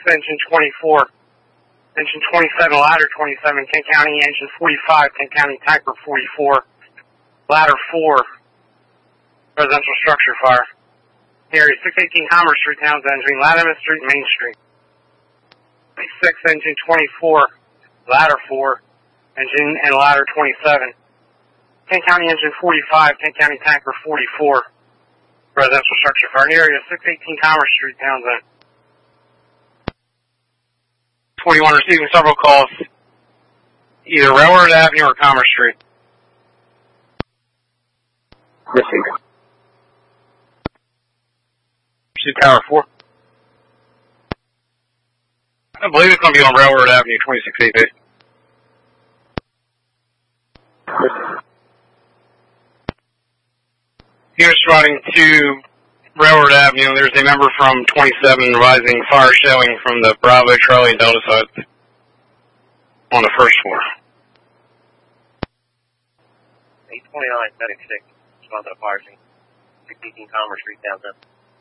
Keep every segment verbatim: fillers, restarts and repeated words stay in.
engine twenty-four. Engine twenty-seven, ladder twenty-seven, Kent County, engine forty-five, Kent County, tanker forty-four, ladder four, residential structure fire. Area six eighteen Commerce Street, Townsend, between Latimer Street and Main Street. six, engine twenty-four, ladder four, engine and ladder twenty-seven. Kent County, engine forty-five, Kent County, tanker forty-four, residential structure fire. Area six eighteen Commerce Street, Townsend. twenty-one receiving several calls, either Railroad Avenue or Commerce Street. Receive. Receive Tower four. I believe it's going to be on Railroad Avenue, twenty-six eight eight. Here's running to Railroad Avenue. There's a member from twenty-seven advising fire showing from the Bravo, Charlie, and Delta sides on the first floor. eight twenty-nine, medic six, respond to the fire scene. six eighteen Commerce Street, Townsend.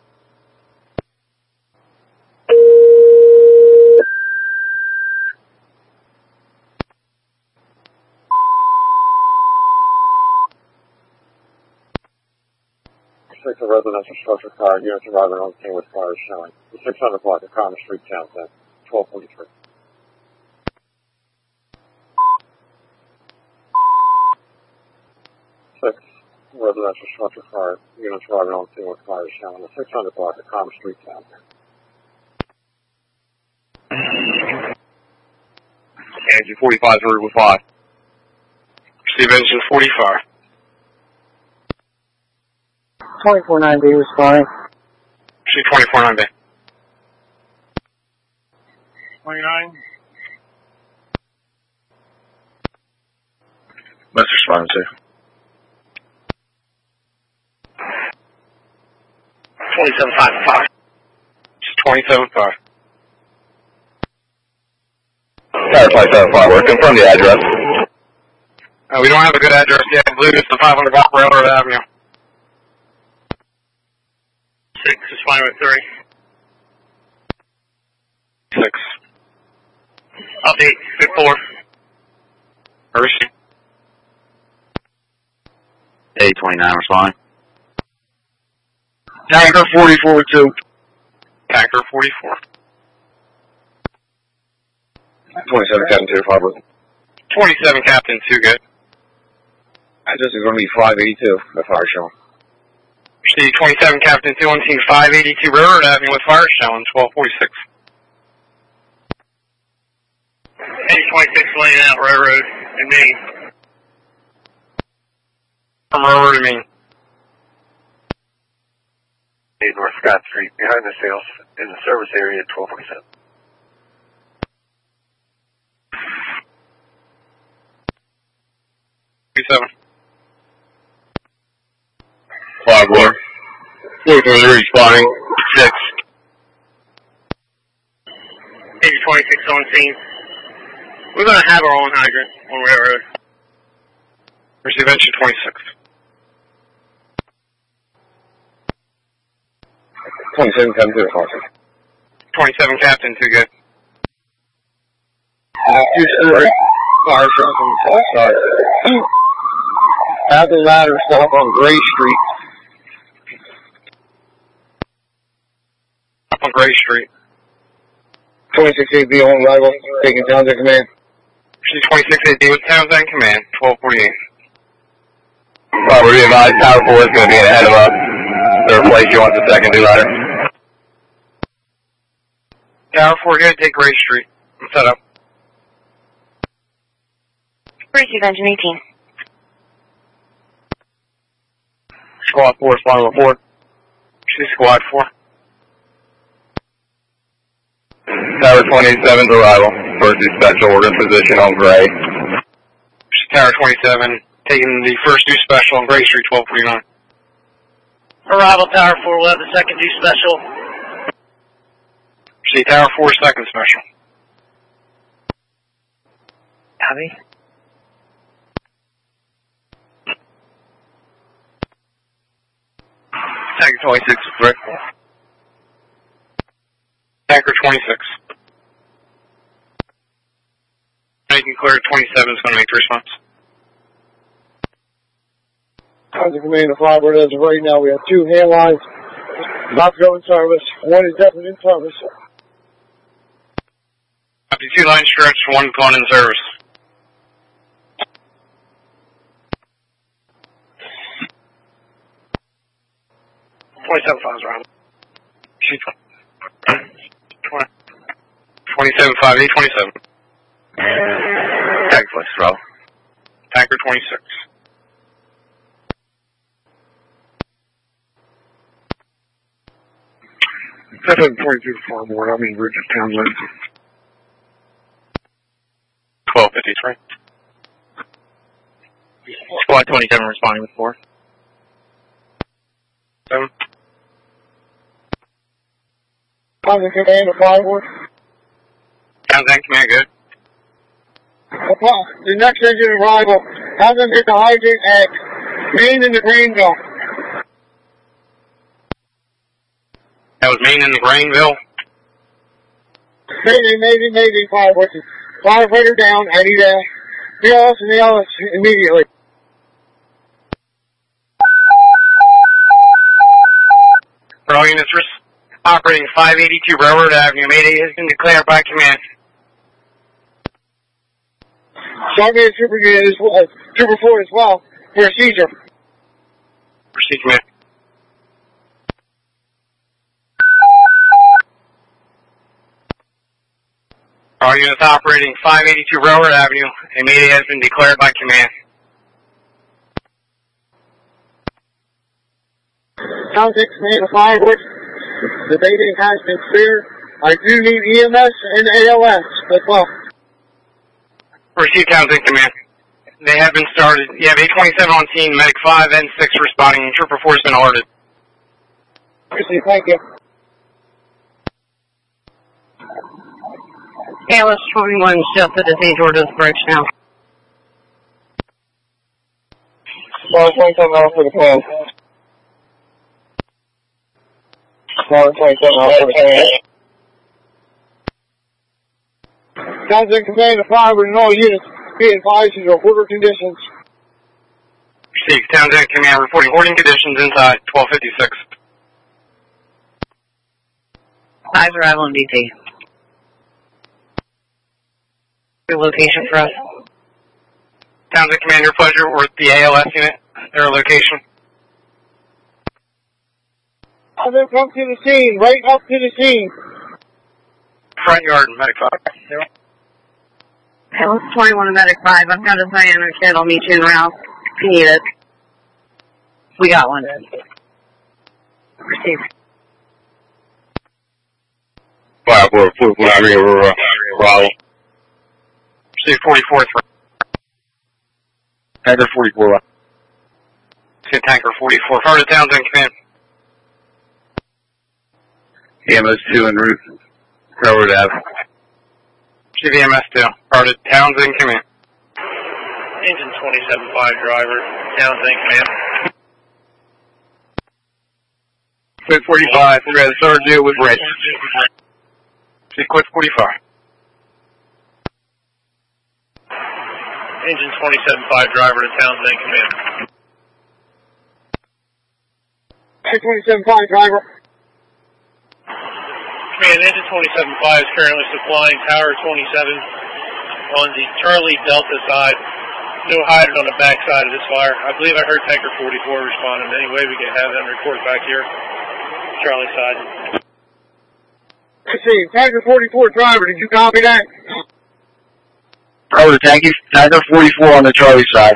six, a residential structure fire. Units arriving on scene with fire showing. The six hundred block of Commerce Street, Townsend, twelve forty-three. six, residential structure fire. Units arriving on scene with fire showing. The six hundred block of Commerce Street, Townsend. Engine forty-five, through with five. Receive engine forty-five. twenty-four nine B responding. Receive twenty-four nine B. twenty-nine. That's responding to. twenty-seven five five. twenty-seven five. Tower twenty-seven five, we're confirm the address. Uh, we don't have a good address yet. I believe it's the five hundred block Railroad Avenue. Six is fine with three. Six. Update, six four. Receive. eight twenty-nine, responding. Tanker forty-four two. Tanker forty-four. twenty-seven, Captain two, five. twenty-seven, Captain two, good. Address is going to be five eighty-two, the fire showing. Receive twenty-seven, Captain two, on scene five eighty-two Railroad Avenue with fire showing, twelve forty-six. Engine twenty-six laying out Railroad in Maine. From Railroad in Maine. North Scott Street, behind the sales, in the service area, twelve forty-seven. Seven. Five four. forty-three responding. Six. Engine twenty-six on scene. We're going to have our own hydrant on Railroad. Receive engine twenty-six. twenty-seven, Captain two, five. twenty-seven, Captain two, good. Two story fire shot from the south side. Have the ladder stop on Gray Street. Up on Gray Street. twenty-six A B on arrival, taking Townsend command. Receive twenty-six A D with Townsend command, twelve forty-eight. Alright, we're advised Tower four is going to be ahead of us. Third place, you want the second new ladder? Tower four here, take Gray Street. I'm set up. Receive engine eighteen. Squad four, responding with four. Receive squad four. Tower twenty-seven's arrival. First due special, we're in position on Gray. Tower twenty-seven, taking the first due special on Gray Street, twelve forty-nine. Arrival Tower four, we'll have the second due special. See, Tower four, second special. Copy. Tanker twenty-six, right? Tanker twenty-six. clear. twenty-seven is going to make the response. As a Commander Firebird, as of right now, we have two hand lines about to go in service. One is definitely in service. Copy, two line stretch, one going in service. twenty-seven five is around. twenty-seven five, eight twenty-seven. Tag flex, Bravo. Tanker twenty-six. seven twenty-two Farmore, I mean Richard Townsend. twelve fifty-three. Squad twenty-seven responding with four. Seven. Townsend Commander Firebird. Townsend, command, good. The next engine arrival. Townsend hit the hydrant at Main in the Greenville. That was Main in the Grainville. Mayday, mayday, mayday, Firebird. Firefighter down. I need a B L S and A L S immediately. For all units operating five eighty-two Railroad Avenue, Mayday has been declared by command. Sergeant Trooper Unit as well, Trooper four as well, for a seizure. Proceed, command. All units operating five eighty-two Railroad Avenue, a Mayday has been declared by command. Townsend Commander Firebird. The Mayday has been cleared. I do need E M S and A L S as well. Proceed, Townsend, command. They have been started. You have eight twenty-seven on scene, Medic five and six responding, and Trooper four has been alerted. Proceed, thank you. A L S twenty-one is just at the Saint George's Bridge now. Squad twenty-seven out for the call. Squad twenty-seven out for the call. Townsend Commander Firebird and all units be advised of your order conditions. Proceed, Townsend, command, reporting hoarding conditions inside twelve fifty-six. Five arrival in D T. Your location for us. Townsend, command, your pleasure, or the A L S unit, their location. Townsend, come to the scene, right up to the scene. Front yard, Medic five. Zero. A L S twenty-one and Medic five. I've got a Diana kid. I'll meet you in route if you need it. We got one. Receive. Five, four, four, four, three, over, Bravo. Proceed, forty-four, three. Tanker forty-four. Proceed, Tanker forty-four. Far to Townsend, command. E M S two en route. Railroad Ave. Proceed, E M S two. Far to Townsend, command. Engine twenty-seven five driver, Townsend, command. Quick forty-five, we're at the third deal with Rich. Proceed, quick forty-five. Engine twenty-seven five driver to Townsend, command. twenty-seven five driver. Command, engine twenty-seven five is currently supplying Tower twenty-seven on the Charlie Delta side. No hydrant on the back side of this fire. I believe I heard Tanker forty-four responding. Any way we can have them report back here, Charlie side. Let's see, Tanker forty-four driver, did you copy that? Over, thank you. Tanker forty-four on the Charlie side.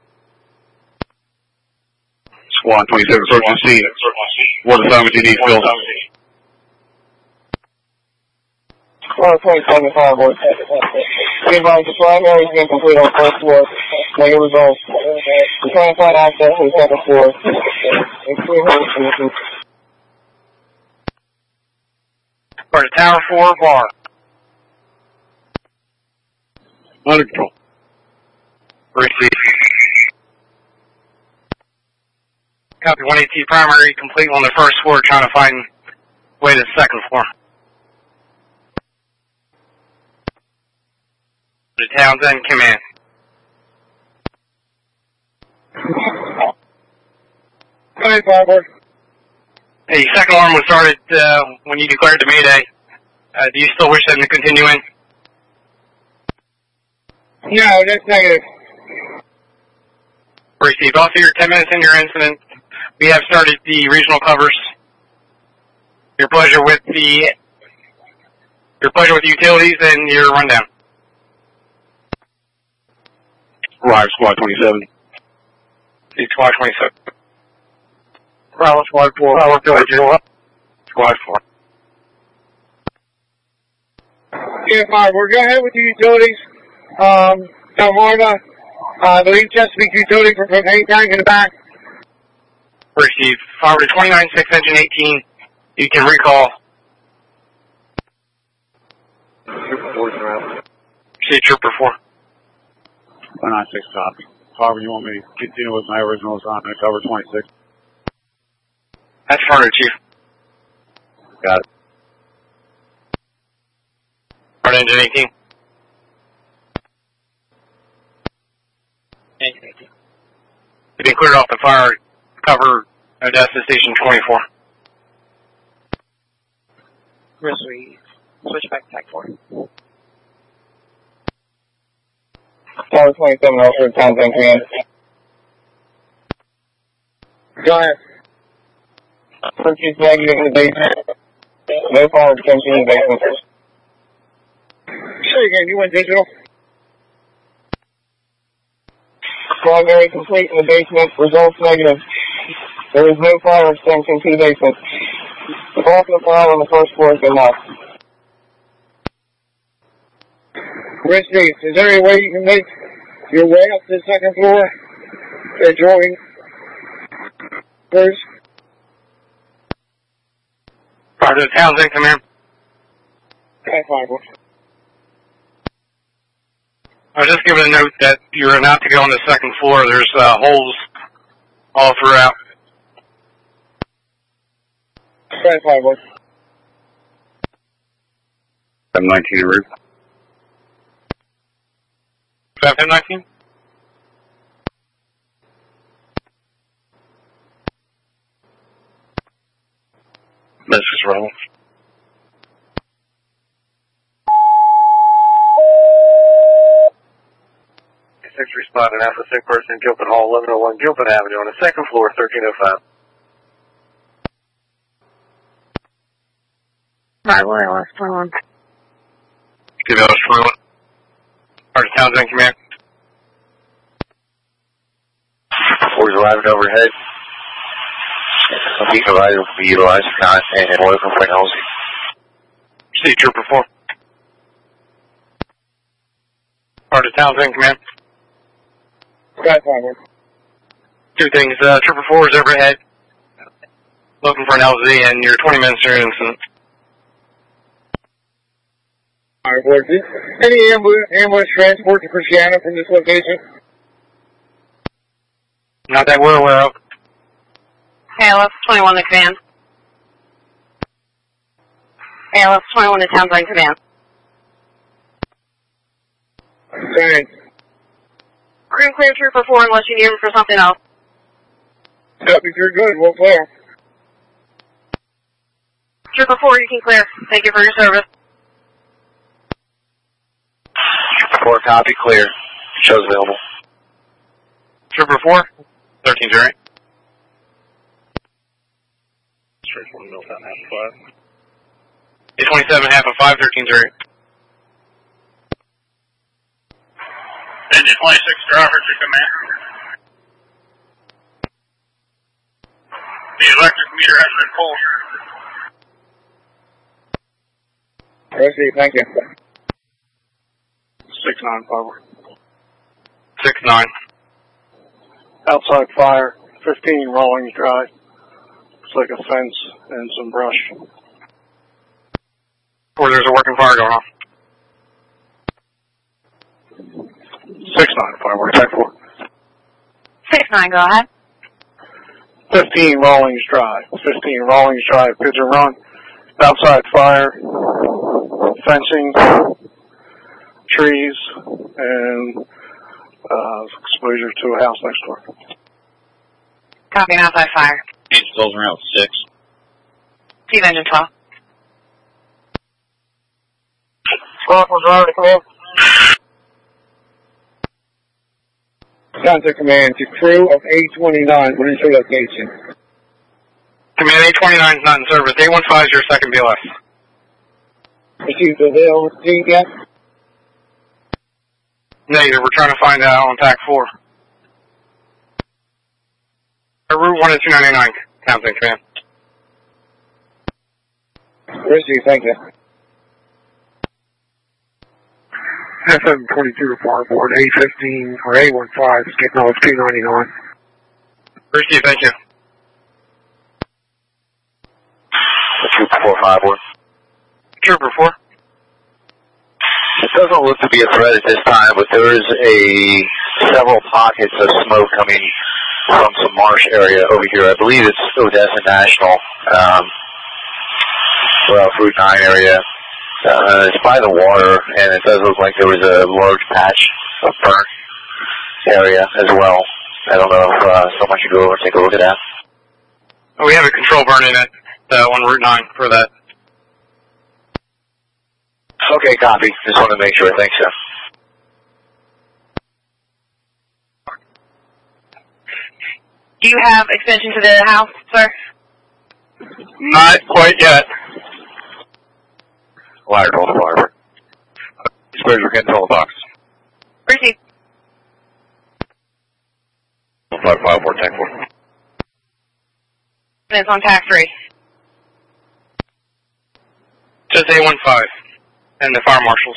Squad twenty-seven, search and scene. What assignment do you need, Phil? Squad twenty-seven five, boys. Be advised, the primary has been complete on first floor. Negative results. We're trying to find access to the second floor. Far to Tower four, bar. Under control. Receive. Copy one eighty primary, complete on the first floor, trying to find way to the second floor. The Townsend Command. Hi, Firebird. Hey, second alarm was started uh, when you declared the Mayday. Uh, do you still wish them to continue in? No, that's negative. Received. Also, you're ten minutes into your incident. We have started the regional covers. Your pleasure with the your pleasure with the utilities and your rundown. Live Squad twenty-seven. The Squad twenty-seven. Bravo Squad four. Bravo Squad Squad four. Yeah, Firebird, go ahead with the utilities. Um, Delmarva, uh, I believe Chesapeake Utility for propane tank in the back. Received. Forward to twenty-nine six engine eighteen. You can recall. Trooper four around. See Trooper four. one nine six copy. However you want me to continue with my original assignment, cover twenty-six. That's Florida, Chief. Got it. Florida engine eighteen. Engine eighteen. You've been cleared off the fire cover Odessa Station twenty-four. Grizzly, switch back to Tech four. Tower twenty-seven, Alfred Townsend Command. Go ahead. Purchase negative in the basement. No fire extension in the basement. Say again, you went digital? Primary complete in the basement, results negative. There is no fire extension to the basement. The bulk of the fire on the first floor has been lost. Rich Steve, is there any way you can make your way up to the second floor? They're drawing first. Part of the Townsend Command. Okay, fine. I was just giving a note that you're not to go on the second floor. There's uh, holes all throughout. Okay, fine. seven nineteen roof. seven nineteen? This is Ronald. Six responding Alpha Six person Gilpin Hall, eleven oh one Gilpin Avenue on the second floor, thirteen oh five. Right, where I was twenty-one. Give us twenty-one. Part of Townsend Command. Fours arriving overhead. Some heat provider will be utilized for content and away from Point Halsey. See Trooper four. Part of Townsend Command. Okay, fine. Two things. Uh, Trooper four is overhead. Looking for an L Z and you're twenty minutes through incident. Alright, boys. Any ambulance, ambulance transport to Christiana from this location? Not that we're aware of. A L F twenty-one to command. A L F twenty-one to Townsend Command. Thanks. We're going to clear Trooper four unless you need him for something else. Yep, if you're good, we'll clear. Trooper four, you can clear. Thank you for your service. Four copy, clear. Shows available. Trooper four, thirteen zero eight. Straight one mill down half five. A twenty-seven, half of five, thirteen zero eight. Engine twenty-six, driver to command. The electric meter has been pulled. Proceed, thank you. Six nine forward. Six nine. Outside fire, fifteen Rawlings Drive. Looks like a fence and some brush. Or there's a working fire going on. Six nine forward. Check four. Six nine, go ahead. Fifteen Rawlings Drive. Fifteen Rawlings Drive. Pigeon Run. Outside fire. Fencing. trees and uh, exposure to a house next door. Copy, an outside fire. Installs around six. Chief engine twelve. Squawk driver to command. Contact command to crew of A twenty-nine. What is your location? Command A twenty-nine is not in service. A fifteen is your second B L S. Received the L G yet? Negative. We're trying to find out on T A C four. Uh, Route one is two ninety-nine. Townsend command. Received, thank you. F M twenty-two report board A fifteen or A fifteen, getting off two ninety-nine. Received, thank you. Trooper four five one. Trooper four. It doesn't look to be a threat at this time, but there is a several pockets of smoke coming from some marsh area over here. I believe it's Odessa National, um, well, Route nine area. Uh, it's by the water, and it does look like there was a large patch of burnt area as well. I don't know if uh, someone should go over and take a look at that. Oh, we have a control burn in it uh, on Route nine for that. Okay, copy. Just wanted to make sure. Thanks, sir. Do you have extension to the house, sir? Not quite yet. Wire call the wire. Exposure, get control the box. Received. five five four, ten four. It's on T A C three. Just A fifteen and the fire marshals.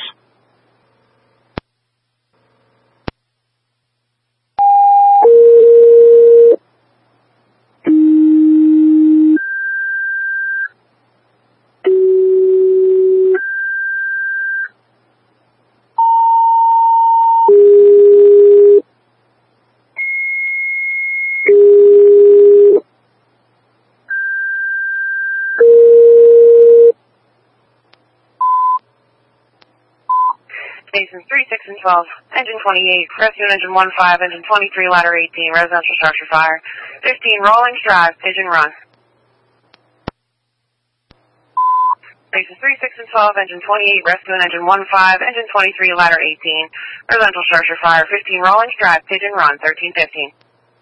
Stations three, six, and twelve. Engine twenty-eight, rescue engine fifteen, engine twenty-three, ladder eighteen, residential structure fire. fifteen, Rawlings Drive, Pigeon Run. Stations three, six, and twelve, engine twenty-eight, rescue engine fifteen, engine twenty-three, ladder eighteen, residential structure fire. fifteen, Rawlings Drive, Pigeon Run, thirteen fifteen.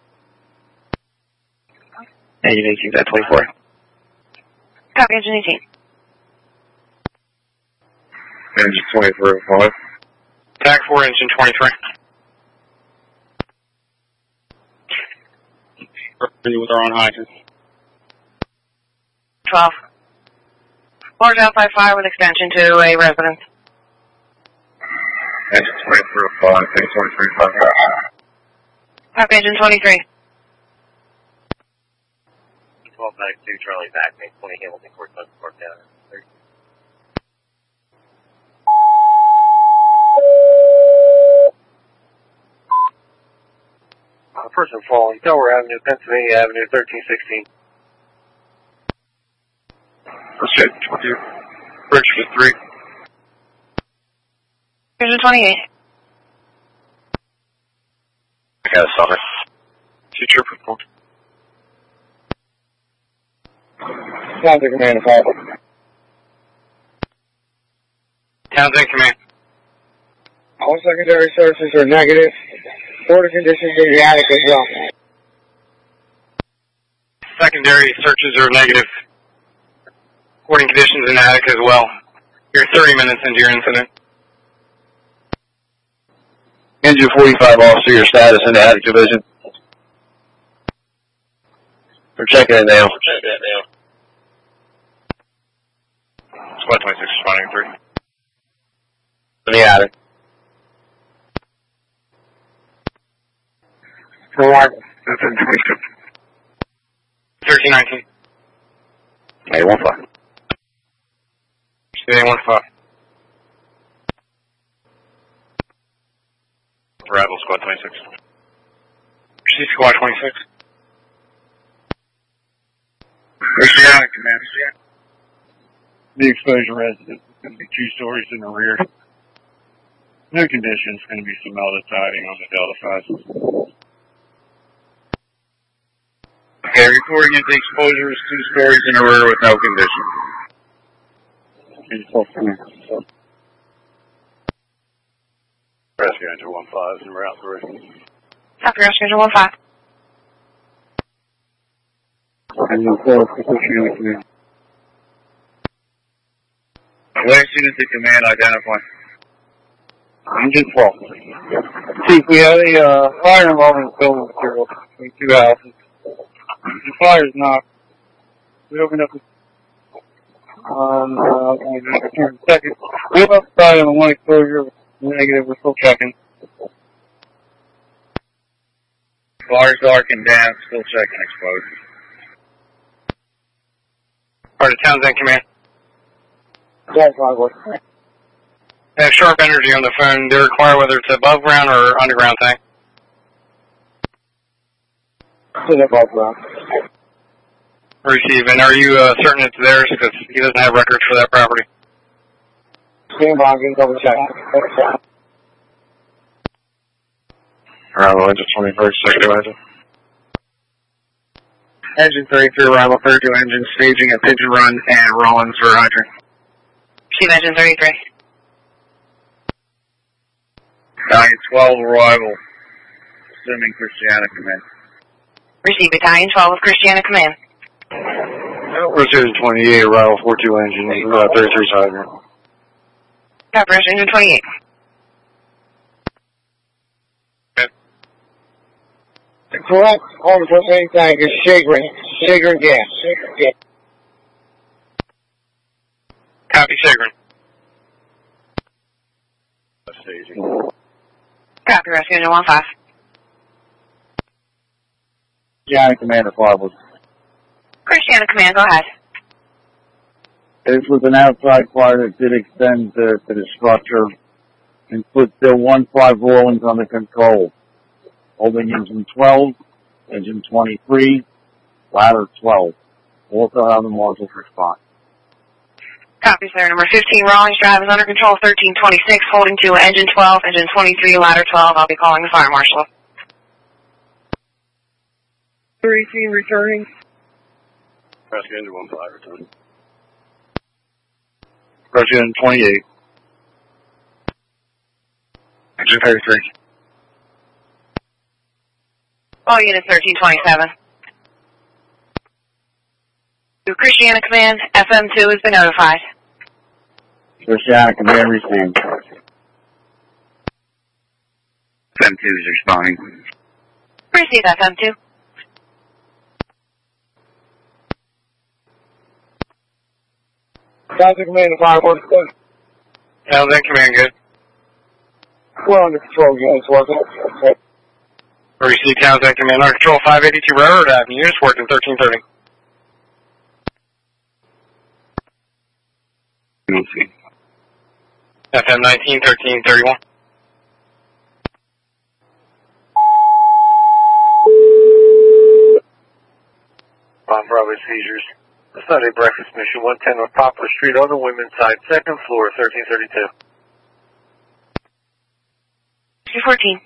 Engine eighteen, that twenty-four. Copy, engine eighteen. Engine twenty-three oh five. T A C four, engine twenty-three. With our own hydrant. twelve. Large outside fire with extension to a residence. Engine twenty-three oh five, engine twenty-three oh five. Copy, engine twenty-three. twelve ninety-two, Charlie back, make twenty Hamilton Court, Bus Park down. Uh, person falling, Delaware Avenue, Pennsylvania Avenue, thirteen sixteen. Let's check twenty. Bridge for three. Engine twenty-eight. I got a summit. Two trooper phone. Contact command to fire. Townsend command. All secondary searches are negative. Border conditions in the attic as well. Secondary searches are negative. Boarding conditions in the attic as well. You're thirty minutes into your incident. Engine forty-five officer, your status in the attic division. We're checking it now. Check that now. Squad twenty-six, responding three. In the attic. Reliable. F M twenty-six. thirteen nineteen. A fifteen. A fifteen. Arrival, squad twenty-six. Proceed squad twenty-six. Where's the attic, command? The exposure residence is going to be two stories in the rear. New conditions, going to be some melted siding on the Delta side. Okay, reporting at the exposure is two stories in a rear with no condition. Rescue engine one five is en route three. Copy, rescue engine one five. Engine four, position in command. Last unit to command, identify. Engine twelve. Chief, we had a uh, fire involving building material between two houses. The fire is not. We opened up on uh, on the second. We have outside on the one exposure. Negative. We're still checking. Fire's darkened down. Still checking exposure. Part of Townsend Command. Yes, Convoy. They have Sharp Energy on the phone. They require whether it's above ground or underground tank. It's above ground. Receive. And are you uh, certain it's theirs? Because he doesn't have records for that property. Stand by, I'm going to double check. Arrival engine twenty-first, sector engine. Engine thirty-three, arrival thirty-two engine, staging at Pigeon Run and Rollins for hydrant. Receive engine thirty-three. Battalion twelve, arrival. Assuming Christiana command. Receive Battalion twelve of Christiana Command. Rescue twenty-eight, arrival four two engine, uh, thirty-three hydrant. Copy, rescue engine twenty-eight. Correct. Home propane tank is Chagrin. Chagrin gas. Chagrin gas. Copy, Chagrin. Staging. Copy, rescue engine one five. Christiana Commander Firewood. Christiana Command, go ahead. This was an outside fire that did extend to, to the structure and put the one five Rawlins under control. Holding engine twelve, engine twenty-three, ladder twelve. Also have the marshals respond. Copy, sir. Number fifteen, Rawlings Drive is under control, thirteen twenty-six, holding to engine twelve, engine twenty-three, ladder twelve. I'll be calling the fire marshal. thirty-three returning. Rescue engine one five, returning. Rescue engine twenty-eight. Engine thirty-three. All units thirteen twenty-seven. To Christiana Command, F M two has been notified. Christiana Command received. F M two is responding. Receive F M two. Townsend Command, Firewood. Townsend Command, good. We're under control, guys. Working. Receive Townsend Command. Under control five eighty-two Railroad Avenue. Units working thirteen thirty. F M nineteen thirteen thirty-one. On Broadway seizures. The Sunday breakfast mission one ten North Poplar Street on the women's side, second floor, thirteen thirty-two. two fourteen.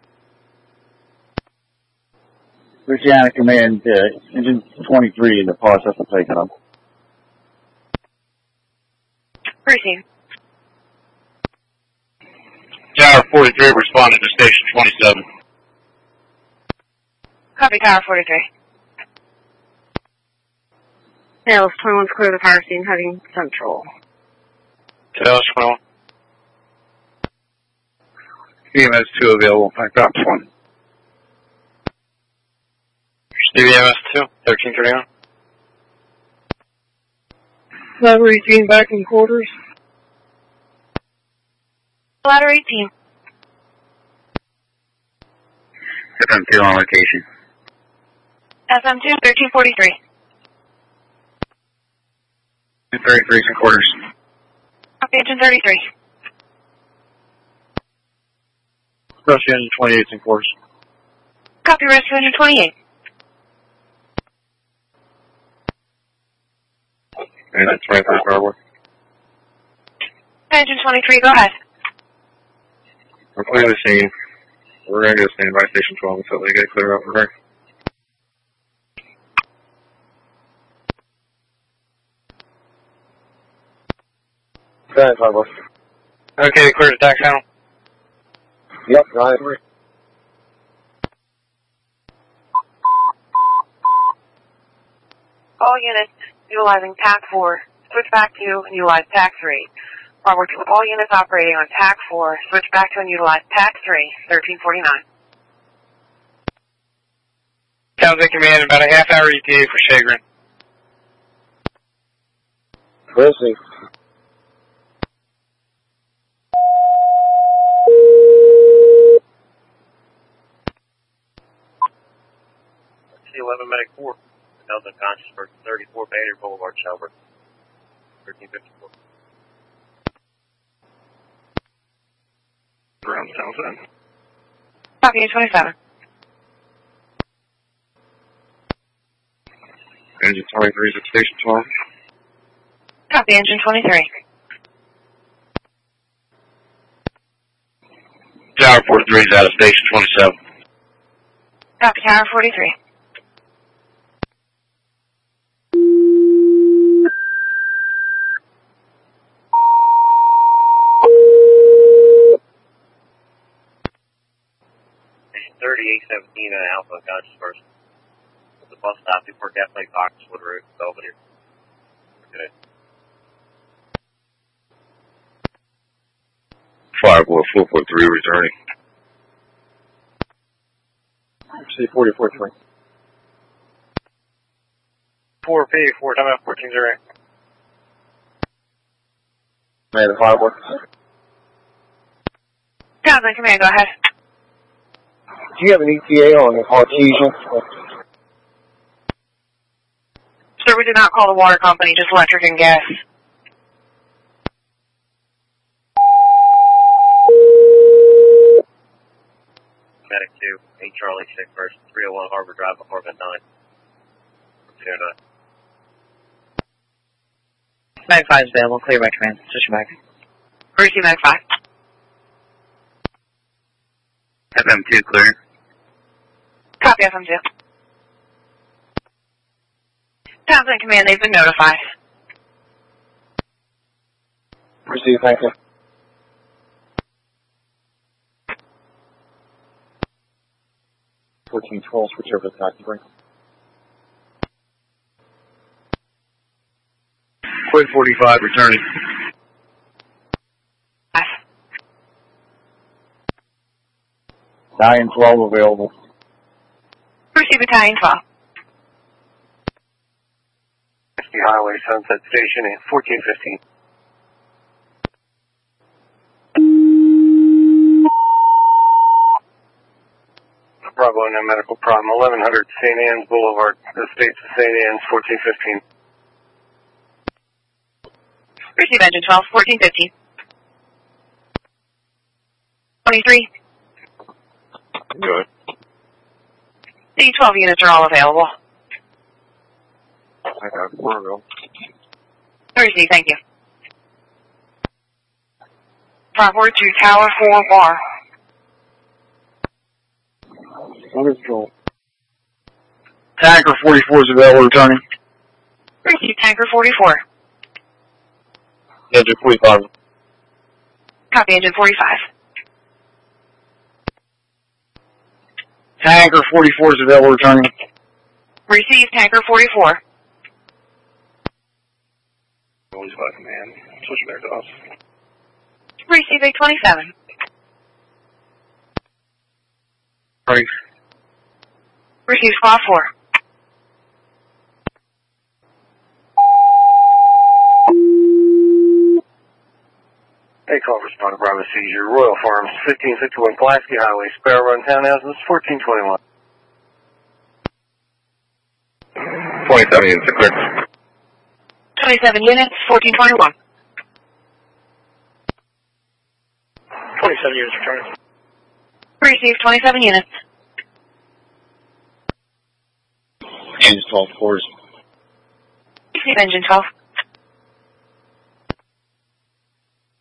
Christiana Command, uh, engine twenty-three in the process of taking up. Receive. Tower forty-three responded to station twenty-seven. Copy, Tower forty-three. Tails twenty-one's clear the fire scene, heading central. Tails twenty-one. E M S two available, back up one. C B M S two, thirteen thirty-one. Ladder eighteen back in quarters. Ladder eighteen. F M two on location. F M two, thirteen forty-three. thirty-three in quarters. Copy, engine thirty-three. Rescue engine twenty-eight in course. Copy, rescue engine twenty-eight. And that's twenty-three Firewood. Engine twenty-three, go ahead. We're clear the scene. We're going to go stand by Station twelve until they get clear up. Okay? Stand by, boss. Okay, clear the tax channel. Yep, right. All units utilizing T A C four, switch back to and utilize T A C three. Forward to all units operating on T A C four, switch back to and utilize T A C three, thirteen forty-nine. Sounds like command, about a half hour E T A for Chagrin. Proceed. C eleven Medic four, held unconscious for thirty-four Bader Boulevard, Shelburne. thirteen fifty-four. Around south end. Copy, eight twenty-seven. Engine twenty-three is at Station twelve. Copy, engine twenty-three. Tower forty-three is out of Station twenty-seven. Copy, tower forty-three. thirty-eight seventeen on Alpha unconscious person. The bus stop before Catholic Oxford Road, Belvedere. Good. Fireboy four four three returning. C forty-four three. four P, four time out fourteen zero eight. Man, the Fireboy. Townsend, command, go ahead. Do you have an E T A on the Artesian? Sir, we did not call the water company, just electric and gas. Medic two, eight Charlie six first, three oh one Harbor Drive, apartment nine. two oh nine. Mag five is available. Clear by command. Switch back. Receive Mag five. F M two clear. Copy, F M two. Townsend, command, they've been notified. Receive, thank you. fourteen twelve, switch over to taxi break. Quid forty-five returning. nine twelve available. Receive battalion twelve. Highway, Sunset Station, and fourteen fifteen. Bravo, no medical problem. eleven hundred Saint Anne's Boulevard, Estates of Saint Anne's, fourteen fifteen. Receive engine twelve, fourteen fifteen. twenty-three. Good. The twelve units are all available. I got four of them. Receive, thank you. Forward to Tower four bar. Under control. Tanker forty-four is available, returning. Receive tanker forty-four. Engine forty-five. Copy, engine forty-five. Tanker forty-four is available, returning. Receive tanker forty-four. Always by command. Switch back to us. Receive eight twenty-seven. Right. Receive squad four. Hey, call responder, Bravo seizure, Royal Farms, fifteen fifty-one Pulaski Highway, Sparrow Run Townhouses, fourteen twenty-one. twenty-seven units are clear. twenty-seven units, fourteen twenty-one. twenty-seven units returning. Receive twenty-seven units. Engine twelve, fours. Receive engine twelve.